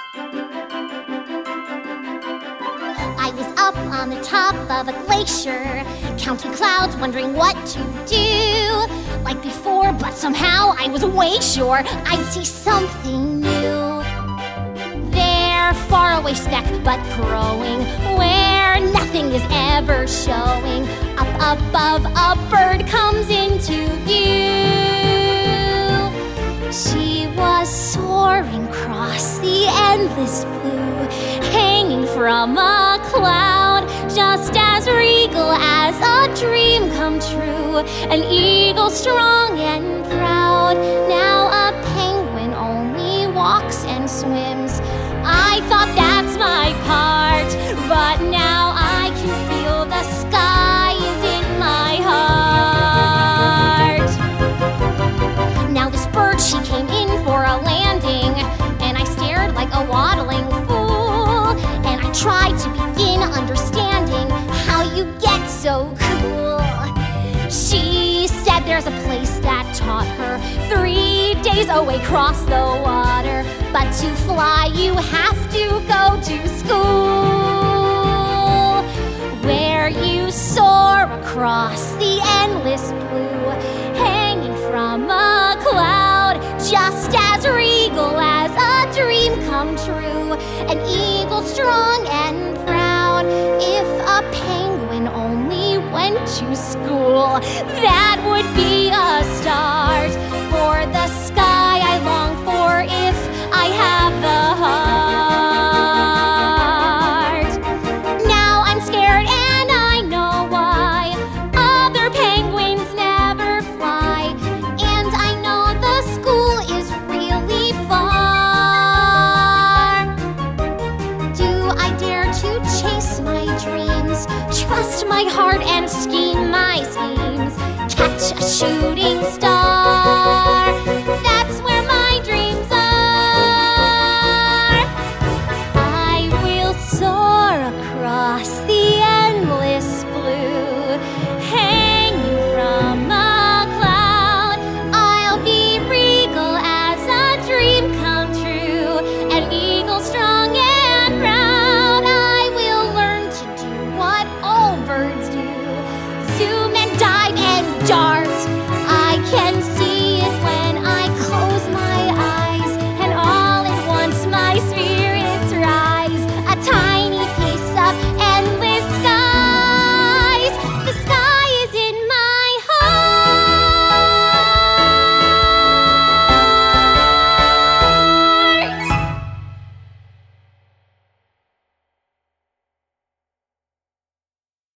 I was up on the top of a glacier, counting clouds, wondering what to do. Like before, but somehow I was way sure I'd see something new. There, far away speck, but growing, where nothing is ever showing. Up above, a bird comes into view. She was soaring across the endless blue, hanging from a cloud, just as regal as a dream come true. An eagle strong and proud. Now a penguin only walks and swims. I thought that's my part, but now I can feel the sky is in my heart. Now this bird, she came in for a landing, and I stared like a waddling fool. And I tried to begin understanding how you get so cool. She said there's a place that taught her 3 days away across the water. But to fly you have to go to school, where you soar across the endless blue, hanging from a cloud, just as regal as a dream come true. An eagle strong and proud. If a penguin only went to school, that would be a start for the sky I long for if I have the heart. Now I'm scared and I know why. Other penguins never fly, and I know the school is really far. Do I dare to chase my dreams, trust my heart and scheme my schemes?